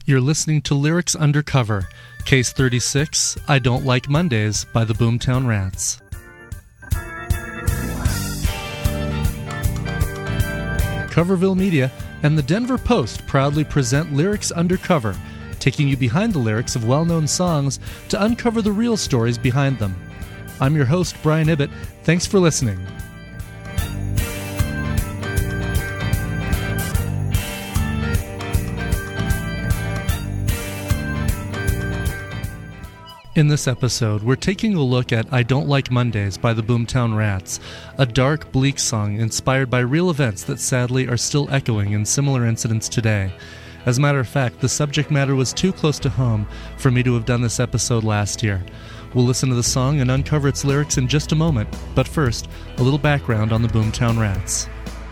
You're listening to Lyrics Undercover, Case 36, I Don't Like Mondays by the Boomtown Rats. Coverville Media and the Denver Post proudly present Lyrics Undercover, taking you behind the lyrics of well-known songs to uncover the real stories behind them. I'm your host, Brian Ibbett. Thanks for listening. In this episode, we're taking a look at I Don't Like Mondays by the Boomtown Rats, a dark, bleak song inspired by real events that sadly are still echoing in similar incidents today. As a matter of fact, the subject matter was too close to home for me to have done this episode last year. We'll listen to the song and uncover its lyrics in just a moment, but first, a little background on the Boomtown Rats.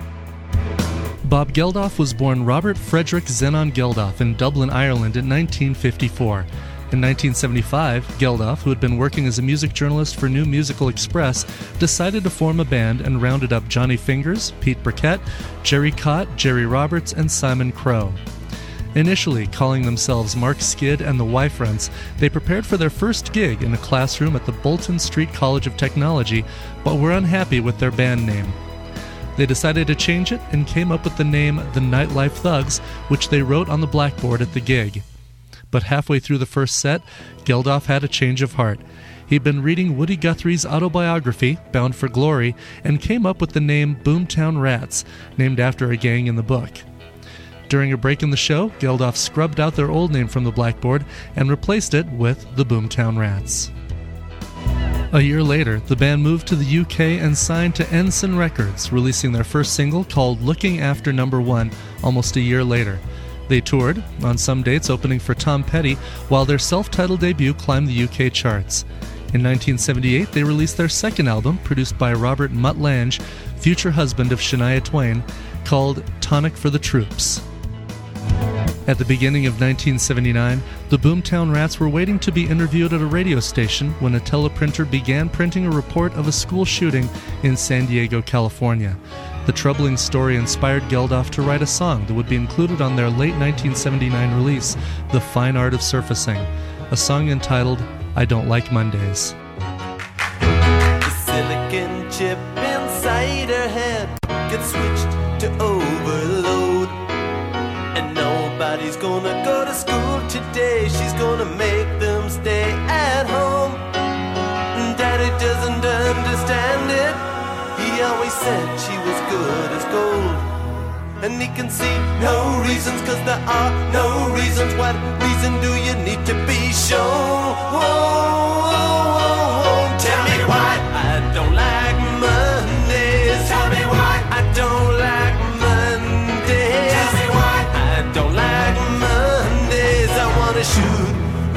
Bob Geldof was born Robert Frederick Zenon Geldof in Dublin, Ireland in 1954. In 1975, Geldof, who had been working as a music journalist for New Musical Express, decided to form a band and rounded up Johnny Fingers, Pete Burkett, Jerry Cott, Jerry Roberts, and Simon Crowe. Initially calling themselves Mark Skid and the Wyfrents, they prepared for their first gig in a classroom at the Bolton Street College of Technology, but were unhappy with their band name. They decided to change it and came up with the name The Nightlife Thugs, which they wrote on the blackboard at the gig. But halfway through the first set, Geldof had a change of heart. He'd been reading Woody Guthrie's autobiography, Bound for Glory, and came up with the name Boomtown Rats, named after a gang in the book. During a break in the show, Geldof scrubbed out their old name from the blackboard and replaced it with the Boomtown Rats. A year later, the band moved to the UK and signed to Ensign Records, releasing their first single called Looking After Number 1 almost a year later. They toured, on some dates opening for Tom Petty, while their self-titled debut climbed the UK charts. In 1978, they released their second album, produced by Robert Mutt Lange, future husband of Shania Twain, called Tonic for the Troops. At the beginning of 1979, the Boomtown Rats were waiting to be interviewed at a radio station when a teleprinter began printing a report of a school shooting in San Diego, California. The troubling story inspired Geldof to write a song that would be included on their late 1979 release, The Fine Art of Surfacing, a song entitled I Don't Like Mondays. The silicon chip inside her head gets switched to overload, and nobody's gonna go to school today. She's gonna make them stay at home. Daddy doesn't understand it. He always said she was good as gold, and he can see no reasons, cause there are no reasons. What reason do you need to be shown? Tell me why I don't like Mondays. Tell me why I don't like Mondays. Tell me why I don't like Mondays. I wanna shoot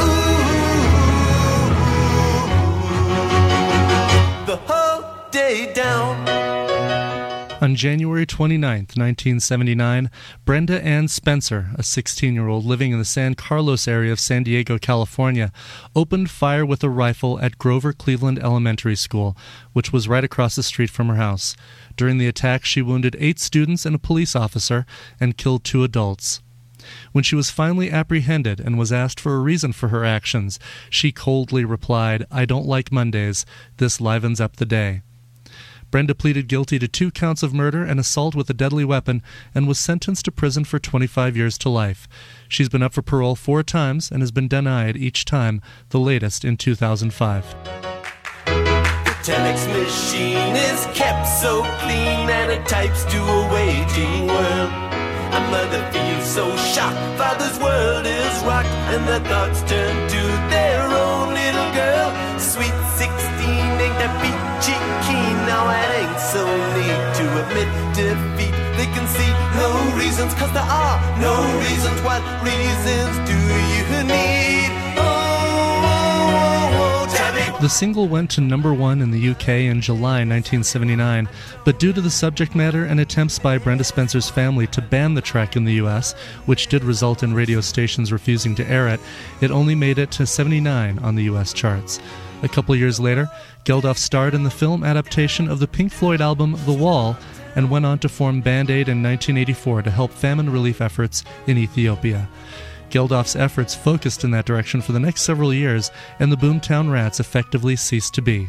the whole day down. On January 29, 1979, Brenda Ann Spencer, a 16-year-old living in the San Carlos area of San Diego, California, opened fire with a rifle at Grover Cleveland Elementary School, which was right across the street from her house. During the attack, she wounded 8 students and a police officer and killed 2 adults. When she was finally apprehended and was asked for a reason for her actions, she coldly replied, "I don't like Mondays. This livens up the day." Brenda pleaded guilty to 2 counts of murder and assault with a deadly weapon and was sentenced to prison for 25 years to life. She's been up for parole 4 times and has been denied each time, the latest in 2005. The telex machine is kept so clean and it types to a waiting world. A mother feels so shocked, father's world is rocked, and their thoughts turn to their own little girl. Sweet 16 ain't that peachy keen. Now it ain't so neat to admit defeat. They can see no reasons, cause there are no reasons. What reasons do you need? Tell me. The single went to number 1 in the UK in July 1979, but due to the subject matter and attempts by Brenda Spencer's family to ban the track in the US, which did result in radio stations refusing to air it, it only made it to 79 on the US charts. A couple years later, Geldof starred in the film adaptation of the Pink Floyd album The Wall and went on to form Band Aid in 1984 to help famine relief efforts in Ethiopia. Geldof's efforts focused in that direction for the next several years, and the Boomtown Rats effectively ceased to be.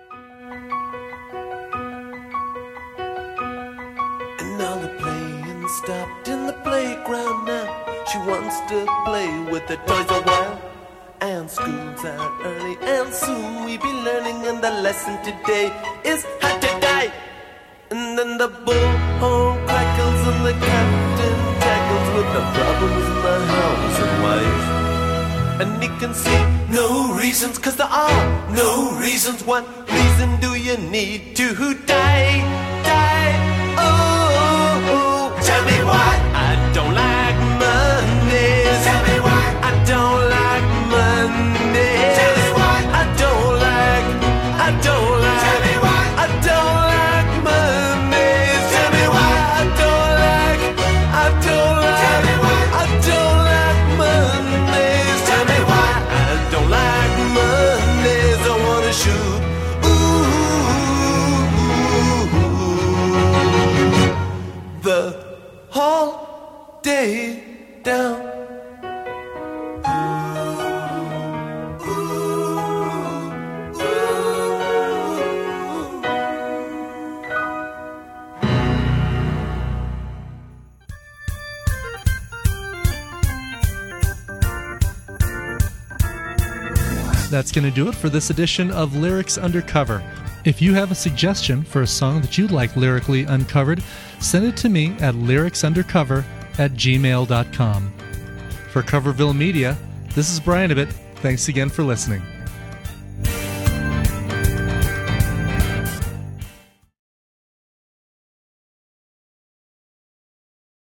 And now the playing stopped in the playground now. She wants to play with the toys a while. And school's out early, and soon we be learning. And the lesson today is how to die. And then the bullhorn crackles and the captain tackles with the problems in the house and wife. And he can see no reasons, 'cause there are no reasons. What reason do you need to die? Die, oh, tell me why I don't like Mondays. Tell me why I don't like Mondays. Tell me why I don't like, tell me why I don't like Mondays. Tell me why I don't like, tell me why I don't like Mondays. Tell me why I don't like Mondays. I wanna shoot, the whole day down. That's going to do it for this edition of Lyrics Undercover. If you have a suggestion for a song that you'd like lyrically uncovered, send it to me at lyricsundercover@gmail.com. For Coverville Media, this is Brian Ibbott. Thanks again for listening.